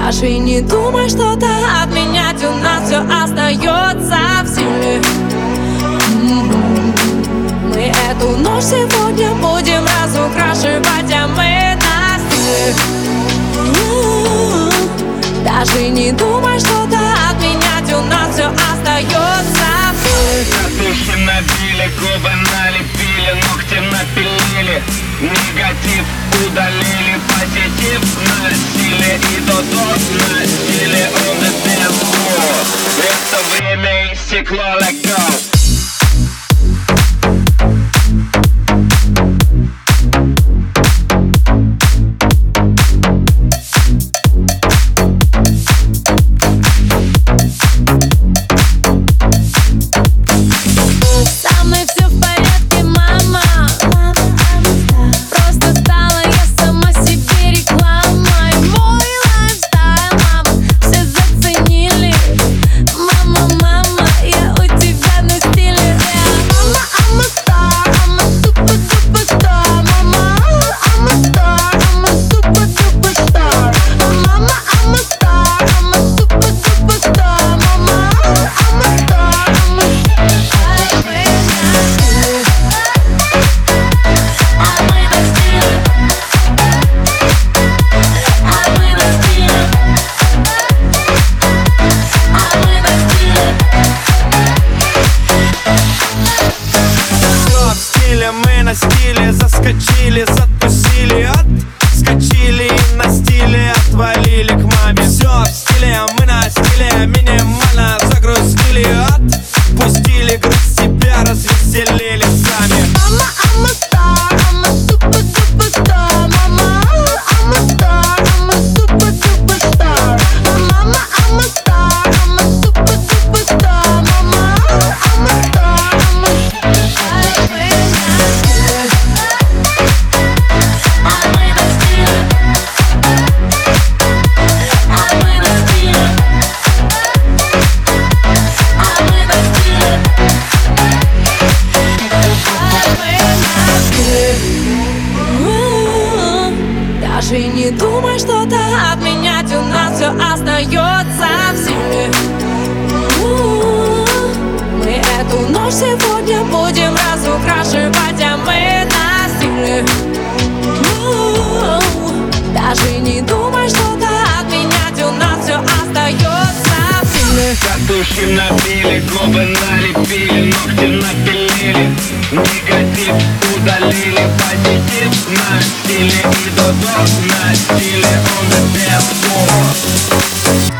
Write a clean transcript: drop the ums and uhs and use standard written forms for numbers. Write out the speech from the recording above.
Даже не думай что-то отменять, у нас все остается в силе. Мы эту ночь сегодня будем разукрашивать, а мы на стиле. Даже не думай что-то отменять, у нас все остается в силе. Татухи набили, губы налепили, ногти напилили, негатив удалили, позитив на стиле и додо на стиле on the dance floor. Это время истекло, let go. Мы на стиле заскочили, затусили, отскочили и на стиле отвалили к маме. Все в стиле, мы на стиле, минимально загрузили, отпустили, грызть себя, развеселили сами. Мама, I'm a star, I'm a super duper star. Мама, I'm a star, I'm a super duper star. Мама, I'm a star, I'm a super duper star. Мама, I'm a star, I'm a super star. Даже не думай что-то отменять, у нас все остается в силе. Мы эту ночь сегодня будем разукрашивать, а мы на стиле. Даже не думай что-то отменять, у нас все остается в силе. Татухи набили, губы налепили, ногти напилили, негатив удалили, позитив на стиле и додо на стиле on the dance floor.